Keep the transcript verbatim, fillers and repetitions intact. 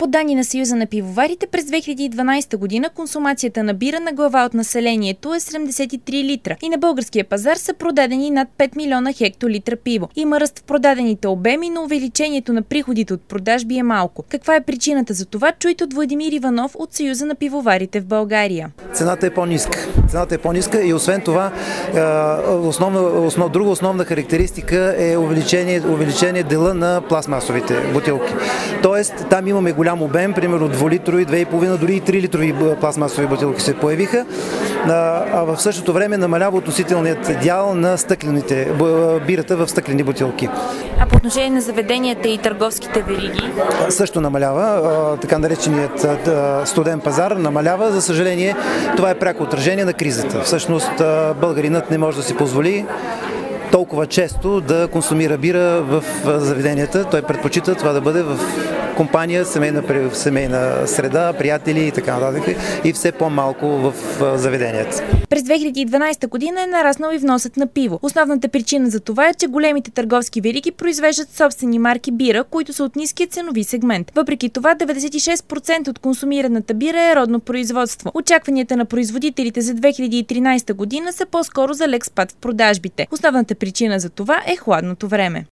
По данни на Съюза на пивоварите, през две хиляди и дванадесета година консумацията на бира на глава от населението е седемдесет и три литра и на българския пазар са продадени над пет милиона хектолитра пиво. Има ръст в продадените обеми, но увеличението на приходите от продажби е малко. Каква е причината за това? Чуйте от Владимир Иванов от Съюза на пивоварите в България. Цената е по-ниска. Цената е по-ниска и освен това основна, основ, друга основна характеристика е увеличение, увеличение дела на пластмасовите бутилки. Тоест там имаме голям обем, примерно двулитрови, две и половина, дори и три литрови пластмасови бутилки се появиха, а в същото време намалява относителният дял на стъклените, бирата в стъклени бутилки. А по отношение на заведенията и търговските вериги? Също намалява, така нареченият студен пазар намалява. За съжаление, това е пряко отражение на кризата. Всъщност българинът не може да си позволи толкова често да консумира бира в заведенията. Той предпочита това да бъде в компания, семейна, семейна среда, приятели и така нататък, и все по-малко в заведенията. През две хиляди и дванадесета година е нараснал и вносът на пиво. Основната причина за това е, че големите търговски вериги произвеждат собствени марки бира, които са от ниския ценови сегмент. Въпреки това, деветдесет и шест процента от консумираната бира е родно производство. Очакванията на производителите за две хиляди и тринадесета година са по-скоро за лек спад в продажбите. Основната причина за това е хладното време.